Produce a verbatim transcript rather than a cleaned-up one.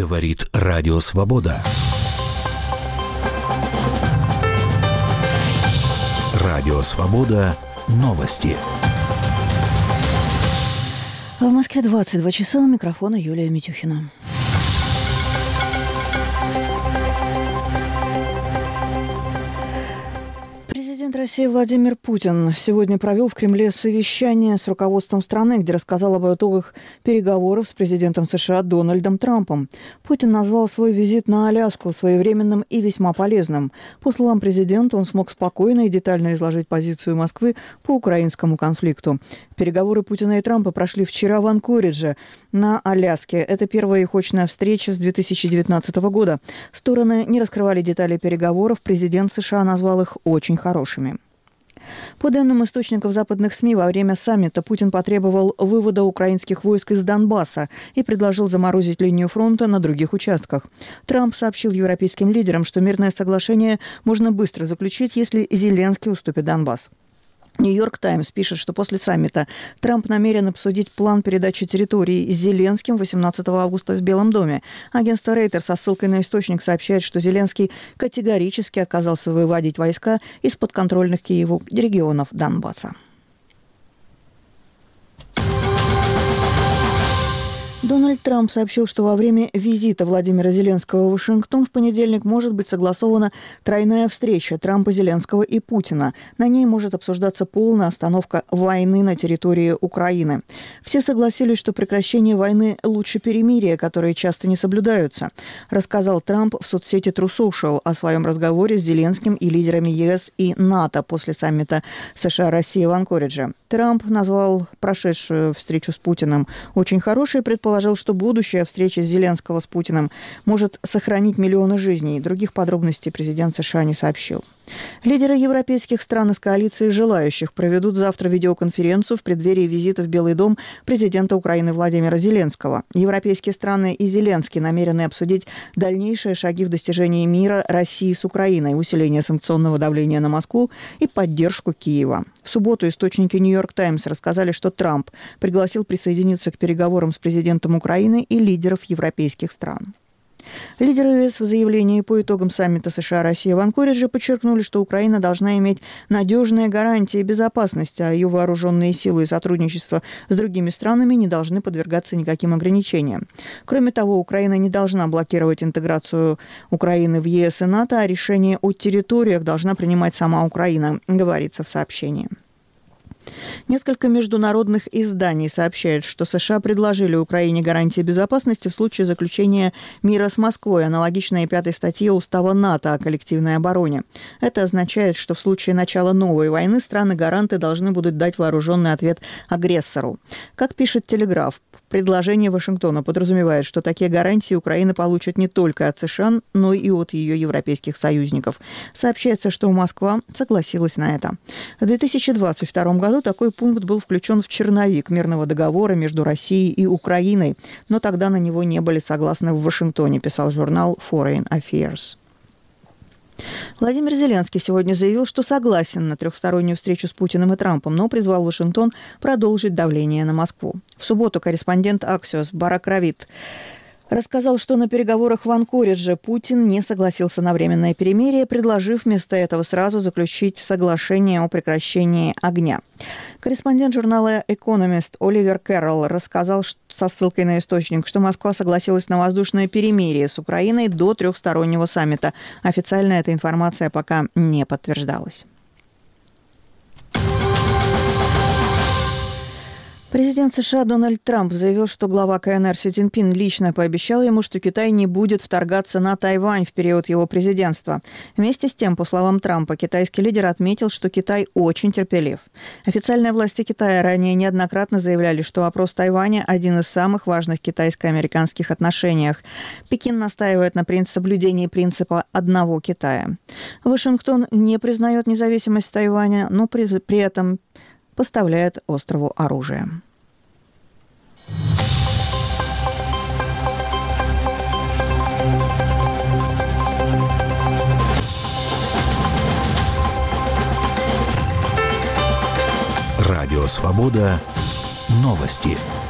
Говорит Радио Свобода. Радио Свобода. Новости. В Москве двадцать два часа. У микрофона Юлия Митюхина. Президент России Владимир Путин сегодня провел в Кремле совещание с руководством страны, где рассказал об итогах переговоров с президентом США Дональдом Трампом. Путин назвал свой визит на Аляску своевременным и весьма полезным. По словам президента, он смог спокойно и детально изложить позицию Москвы по украинскому конфликту. Переговоры Путина и Трампа прошли вчера в Анкоридже на Аляске. Это первая их очная встреча с две тысячи девятнадцатого года. Стороны не раскрывали детали переговоров. Президент США назвал их очень хорошими. По данным источников западных СМИ, во время саммита Путин потребовал вывода украинских войск из Донбасса и предложил заморозить линию фронта на других участках. Трамп сообщил европейским лидерам, что мирное соглашение можно быстро заключить, если Зеленский уступит Донбасс. «Нью-Йорк Таймс» пишет, что после саммита Трамп намерен обсудить план передачи территории с Зеленским восемнадцатого августа в Белом доме. Агентство Рейтер со ссылкой на источник сообщает, что Зеленский категорически отказался выводить войска из подконтрольных Киеву регионов Донбасса. Дональд Трамп сообщил, что во время визита Владимира Зеленского в Вашингтон в понедельник может быть согласована тройная встреча Трампа, Зеленского и Путина. На ней может обсуждаться полная остановка войны на территории Украины. Все согласились, что прекращение войны лучше перемирия, которые часто не соблюдаются, рассказал Трамп в соцсети True Social о своем разговоре с Зеленским и лидерами ЕС и НАТО после саммита США-Россия в Анкоридже. Трамп назвал прошедшую встречу с Путиным очень хорошей и предположил, что будущая встреча Зеленского с Путиным может сохранить миллионы жизней. Других подробностей президент США не сообщил. Лидеры европейских стран из коалиции желающих проведут завтра видеоконференцию в преддверии визита в Белый дом президента Украины Владимира Зеленского. Европейские страны и Зеленский намерены обсудить дальнейшие шаги в достижении мира России с Украиной, усиление санкционного давления на Москву и поддержку Киева. В субботу источники «Нью-Йорк Таймс» рассказали, что Трамп пригласил присоединиться к переговорам с президентом Украины и лидеров европейских стран. Лидеры ЕС в заявлении по итогам саммита США-Россия в Анкоридже подчеркнули, что Украина должна иметь надежные гарантии безопасности, а ее вооруженные силы и сотрудничество с другими странами не должны подвергаться никаким ограничениям. Кроме того, Украина не должна блокировать интеграцию Украины в ЕС и НАТО, а решение о территориях должна принимать сама Украина, говорится в сообщении. Несколько международных изданий сообщают, что США предложили Украине гарантии безопасности в случае заключения мира с Москвой, аналогичной пятой статье Устава НАТО о коллективной обороне. Это означает, что в случае начала новой войны страны-гаранты должны будут дать вооруженный ответ агрессору. Как пишет «Телеграф», предложение Вашингтона подразумевает, что такие гарантии Украина получит не только от США, но и от ее европейских союзников. Сообщается, что Москва согласилась на это. В две тысячи двадцать втором году такой пункт был включен в черновик мирного договора между Россией и Украиной, но тогда на него не были согласны в Вашингтоне, писал журнал Foreign Affairs. Владимир Зеленский сегодня заявил, что согласен на трехстороннюю встречу с Путиным и Трампом, но призвал Вашингтон продолжить давление на Москву. В субботу корреспондент Axios Барак Равит рассказал, что на переговорах в Анкоридже Путин не согласился на временное перемирие, предложив вместо этого сразу заключить соглашение о прекращении огня. Корреспондент журнала «Экономист» Оливер Кэрролл рассказал со ссылкой на источник, что Москва согласилась на воздушное перемирие с Украиной до трехстороннего саммита. Официально эта информация пока не подтверждалась. Президент США Дональд Трамп заявил, что глава КНР Си Цзиньпин лично пообещал ему, что Китай не будет вторгаться на Тайвань в период его президентства. Вместе с тем, по словам Трампа, китайский лидер отметил, что Китай очень терпелив. Официальные власти Китая ранее неоднократно заявляли, что вопрос Тайваня – один из самых важных китайско-американских отношениях. Пекин настаивает на соблюдении принципа одного Китая. Вашингтон не признает независимость Тайваня, но при, при этом поставляет острову оружие. Радио Свобода. Новости.